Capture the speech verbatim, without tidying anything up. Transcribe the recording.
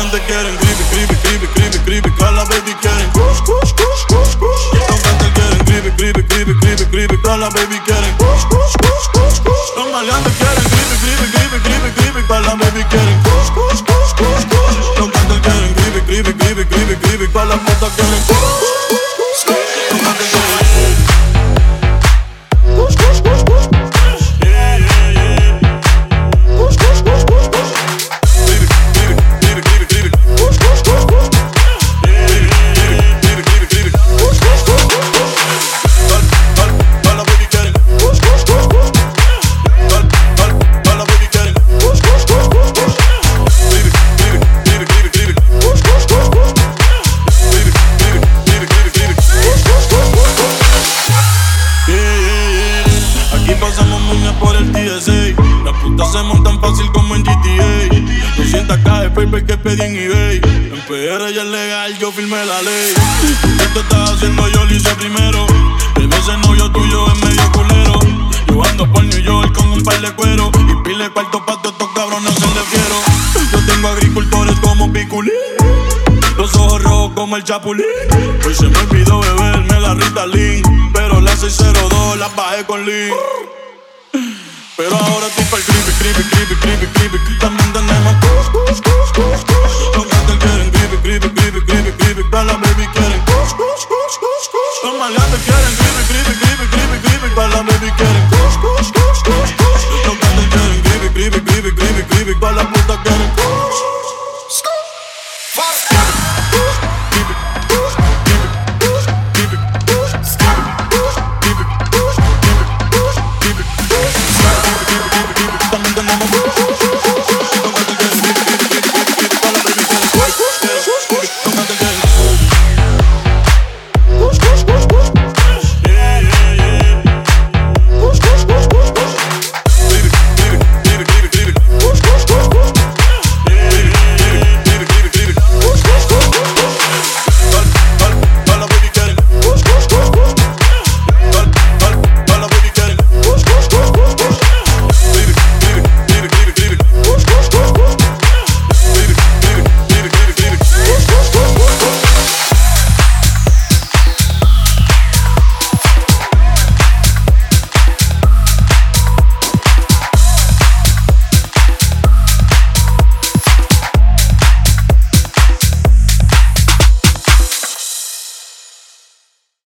amantes quieren creepy, creepy, creepy, creepy, creepy. Todas las baby quieren kush, kush, kush, kush, kush. Los amantes quieren creepy, creepy, creepy, creepy, creepy. Todas las baby quieren kush, kush, kush, kush, kush. Los maleantes quieren creepy, creepy, creepy, creepy, creepy. Todas las baby quieren kush, kush, kush, kush, kush. Los amantes quieren creepy, creepy, creepy, creepy, creepy. Todas las putas quieren kush, kush, kush, kush. Los amantes quieren kush, kush, kush, kush. Yeah, yeah, yeah. Kush, kush, kush, kush, kush. Creepy, creepy, creepy, creepy, creepy. Kush, kush, kush, kush. Yeah, yeah, yeah. Creepy, creepy, creepy. Kush, kush, kush, kush, kush. Todas las baby quieren kush, kush, kush, kush. Todas las baby quieren kush, kush, kush, kush, kush. Creepy, creepy, creepy, creepy, creepy. Kush, kush, kush, kush. Creepy, creepy, creepy, creepy, creepy. Kush, kush, kush, kush, kush. Yeah, yeah, yeah. Aquí pasamos muñas por el T S A. Las putas se montan fácil como en G T A. doscientas K de paper que pedí en eBay. En P R ya es legal, yo firmé la ley. ¿Qué te estás haciendo? Yo lo hice primero. Bebé, ese novio tuyo es medio culero. Yo ando por New York con un par de cuero y pile cuarto pa' todos estos cabrones se le fiero. Yo tengo agricultores como Piculín, los ojos rojos como el Chapulín. Hoy se me olvidó beberme la Ritalin, pero la seis cero dos la bajé con Lean. Pero ahora estoy pa'l creepy, creepy, creepy, creepy, creepy. También tenemos kush, kush, kush, kush, kush. Los gatos quieren creepy, creepy, creepy, creepy, creepy. Todas las baby quieren kush, kush, kush, kush, kush. Los maleantes quieren creepy, creepy, creepy, creepy, creepy. Todas las baby quieren kush, kush, kush, kush, kush. Los gatos quieren creepy, creepy, creepy, creepy, creepy. Todas las putas quieren kush. También tenemos